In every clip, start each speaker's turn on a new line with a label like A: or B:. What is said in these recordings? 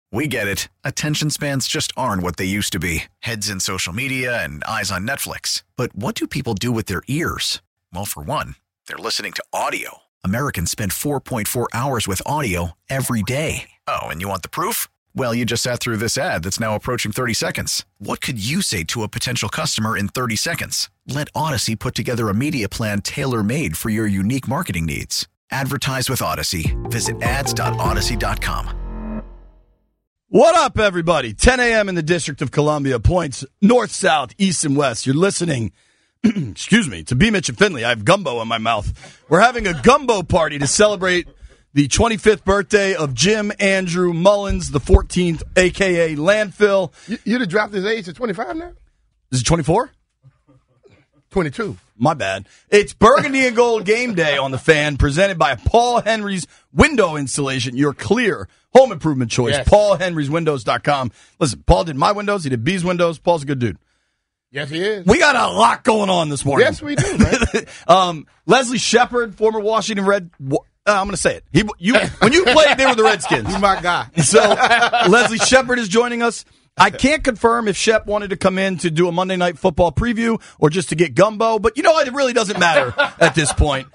A: We get it. Attention spans just aren't what they used to be. Heads in social media and eyes on Netflix. But what do people do with their ears? Well, for one, they're listening to audio. Americans spend 4.4 hours with audio every day. Oh, and you want the proof? Well, you just sat through this ad that's now approaching 30 seconds. What could you say to a potential customer in 30 seconds? Let Odyssey put together a media plan tailor-made for your unique marketing needs. Advertise with Odyssey. Visit ads.odyssey.com.
B: What up, everybody? 10 a.m. in the District of Columbia, points north, south, east, and west. You're listening, excuse me, to B. Mitch and Finley. I have gumbo in my mouth. We're having a gumbo party to celebrate the 25th birthday of Jim Andrew Mullins, the 14th, a.k.a. Landfill.
C: You'd have dropped his age to 25 now?
B: Is it 24?
C: 22.
B: My bad. It's Burgundy and Gold Game Day on the Fan, presented by Paul Henry's Window Installation, your clear home improvement choice.
C: Yes.
B: PaulHenry'sWindows.com. Listen, Paul did my windows. He did B's windows. Paul's a good dude.
C: Yes, he is.
B: We got a lot going on this morning.
C: Yes, we do, man.
B: Leslie Shepard, former Washington Red. I'm going to say it. When you played, they were the Redskins.
C: He's my guy.
B: So Leslie Shepard is joining us. I can't confirm if Shep wanted to come in to do a Monday Night Football preview or just to get gumbo, but you know what? It really doesn't matter at this point.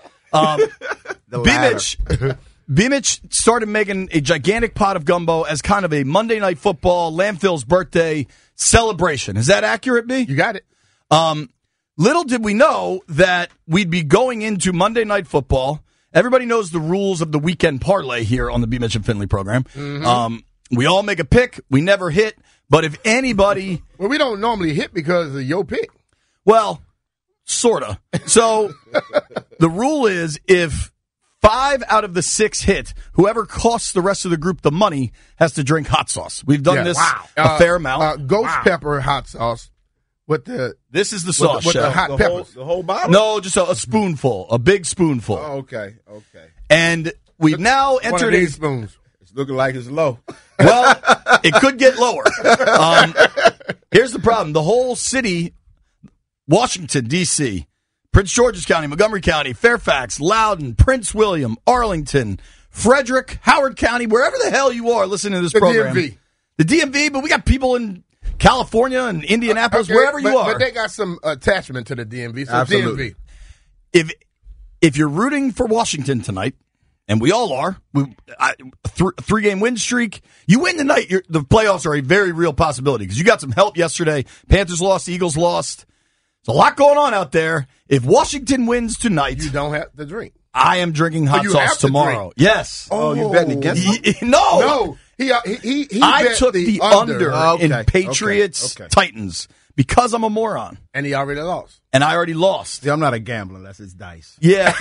B: B-Mitch started making a gigantic pot of gumbo as kind of a Monday Night Football Landfill's birthday celebration. Is that accurate, B?
C: You got it.
B: Little did we know that we'd be going into Monday Night Football. Everybody knows the rules of the weekend parlay here on the B. Mitch and Finley program. Mm-hmm. We all make a pick. We never hit. But if anybody...
C: Well, we don't normally hit because of your pick.
B: Well, sort of. So the rule is if 5 out of the 6 hit, whoever costs the rest of the group the money has to drink hot sauce. We've done this a fair amount.
C: Ghost pepper hot sauce.
B: This is the sauce,
C: with the hot peppers.
D: The whole bottle?
B: No, just a spoonful, a big spoonful.
D: Oh, okay.
B: And we've now entered
C: one of these spoons.
D: It's looking like it's low.
B: Well, it could get lower. Here's the problem. The whole city, Washington, D.C., Prince George's County, Montgomery County, Fairfax, Loudoun, Prince William, Arlington, Frederick, Howard County, wherever the hell you are listening to this program.
C: DMV.
B: The DMV, but we got people in California and Indianapolis, wherever you are.
C: But they got some attachment to the DMV. So
D: Absolutely.
C: DMV.
B: If you're rooting for Washington tonight, and we all are, three-game win streak, you win tonight, the playoffs are a very real possibility because you got some help yesterday. Panthers lost, Eagles lost. There's a lot going on out there. If Washington wins tonight,
C: you don't have to drink.
B: I am drinking hot sauce tomorrow. Yes.
D: Oh, you're betting against him?
B: No.
C: He
B: I took the under
D: Okay.
B: in Patriots Titans because I'm a moron.
C: And he already lost.
B: And I already lost.
D: See, I'm not a gambler unless it's dice.
B: Yeah.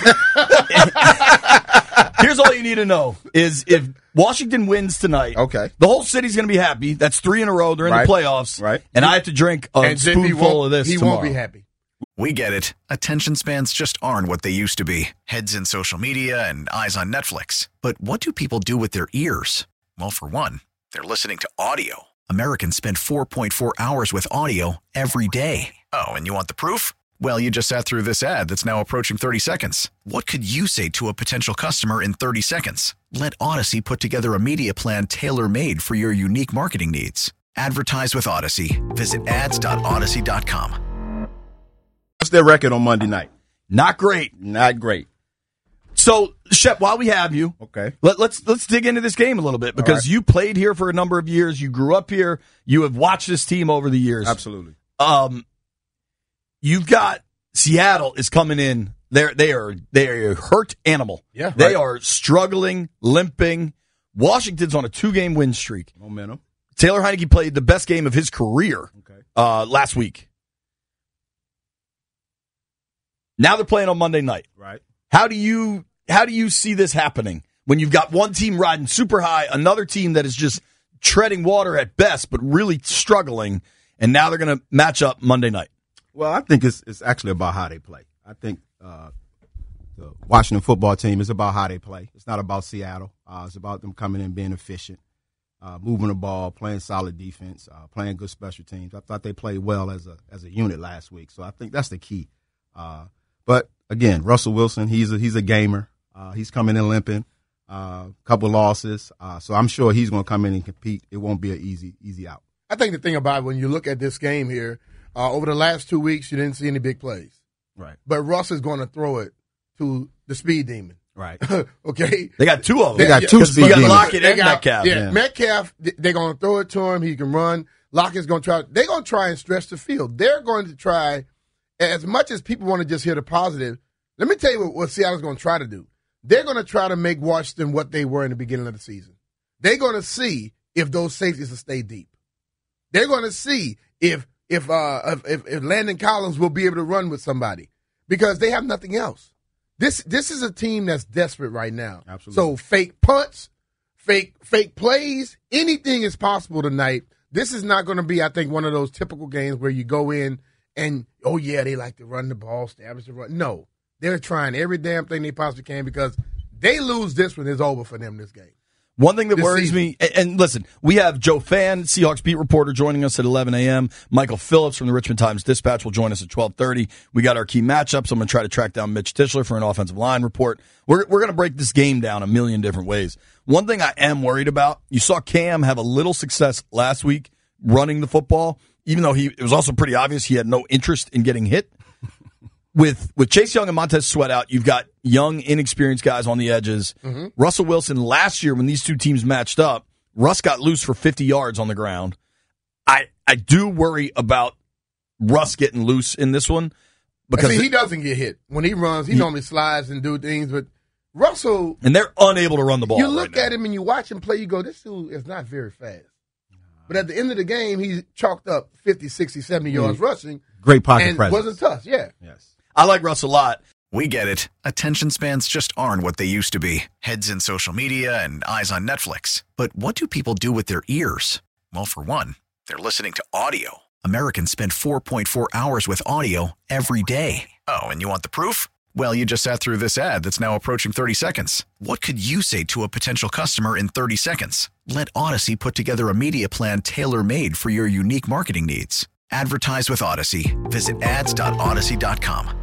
B: Here's all you need to know is if Washington wins tonight,
D: Okay.
B: the whole city's going to be happy. That's 3 in a row. They're in the playoffs.
D: Right.
B: And I have to drink a spoonful of this
C: He
B: tomorrow.
C: won't be happy.
A: We get it. Attention spans just aren't what they used to be. Heads in social media and eyes on Netflix. But what do people do with their ears? Well, for one, they're listening to audio. Americans spend 4.4 hours with audio every day. Oh, and you want the proof? Well, you just sat through this ad that's now approaching 30 seconds. What could you say to a potential customer in 30 seconds? Let Odyssey put together a media plan tailor-made for your unique marketing needs. Advertise with Odyssey. Visit ads.odyssey.com.
D: What's their record on Monday night?
B: Not great.
D: Not great.
B: So, Shep, while we have you,
D: Okay.
B: let's dig into this game a little bit because you played here for a number of years. You grew up here. You have watched this team over the years.
D: Absolutely.
B: You've got Seattle is coming in. They are a hurt animal.
C: Yeah,
B: they are struggling, limping. Washington's on a 2-game win streak.
D: Momentum.
B: Taylor Heineke played the best game of his career last week. Now they're playing on Monday night.
D: Right.
B: How do you see this happening when you've got one team riding super high, another team that is just treading water at best, but really struggling, and now they're going to match up Monday night?
D: Well, I think it's actually about how they play. I think the Washington football team is about how they play. It's not about Seattle. It's about them coming in, being efficient, moving the ball, playing solid defense, playing good special teams. I thought they played well as a unit last week, so I think that's the key. But again, Russell Wilson, he's a gamer. He's coming in limping. couple losses. So I'm sure he's going to come in and compete. It won't be an easy out.
C: I think the thing about it, when you look at this game here, over the last 2 weeks, you didn't see any big plays.
D: Right.
C: But Russ is going to throw it to the speed demon.
D: Right.
C: Okay.
B: They got two of them.
D: They got two speed demons.
B: Lockett and Metcalf.
C: Yeah, Metcalf, they're going to throw it to him. He can run. Lockett's going to try. They're going to try and stretch the field. They're going to try, as much as people want to just hear the positive, let me tell you what Seattle's going to try to do. They're going to try to make Washington what they were in the beginning of the season. They're going to see if those safeties will stay deep. They're going to see if Landon Collins will be able to run with somebody, because they have nothing else. This is a team that's desperate right now.
D: Absolutely.
C: So fake punts, fake plays, anything is possible tonight. This is not going to be, I think, one of those typical games where you go in and, oh, yeah, they like to run the ball, establish the run. No, they're trying every damn thing they possibly can, because they lose this one, it's over for them this game.
B: One thing that worries me, and listen, we have Joe Fan, Seahawks beat reporter, joining us at 11 a.m. Michael Phillips from the Richmond Times-Dispatch will join us at 12:30. We got our key matchups. I'm going to try to track down Mitch Tischler for an offensive line report. We're going to break this game down a million different ways. One thing I am worried about, you saw Cam have a little success last week running the football, even though it was also pretty obvious he had no interest in getting hit. With Chase Young and Montez Sweat out, you've got young, inexperienced guys on the edges. Mm-hmm. Russell Wilson, last year when these two teams matched up, Russ got loose for 50 yards on the ground. I do worry about Russ getting loose in this one, because
C: he doesn't get hit. When he runs, he normally slides and do things, but Russell...
B: And they're unable to run the ball.
C: You look at him and you watch him play, you go, this dude is not very fast. But at the end of the game, he chalked up 50, 60, 70 yards rushing.
D: Great pocket
C: and
D: presence.
C: Wasn't tough, yeah.
D: Yes.
B: I like Russ a lot.
A: We get it. Attention spans just aren't what they used to be. Heads in social media and eyes on Netflix. But what do people do with their ears? Well, for one, they're listening to audio. Americans spend 4.4 hours with audio every day. Oh, and you want the proof? Well, you just sat through this ad that's now approaching 30 seconds. What could you say to a potential customer in 30 seconds? Let Odyssey put together a media plan tailor-made for your unique marketing needs. Advertise with Odyssey. Visit ads.odyssey.com.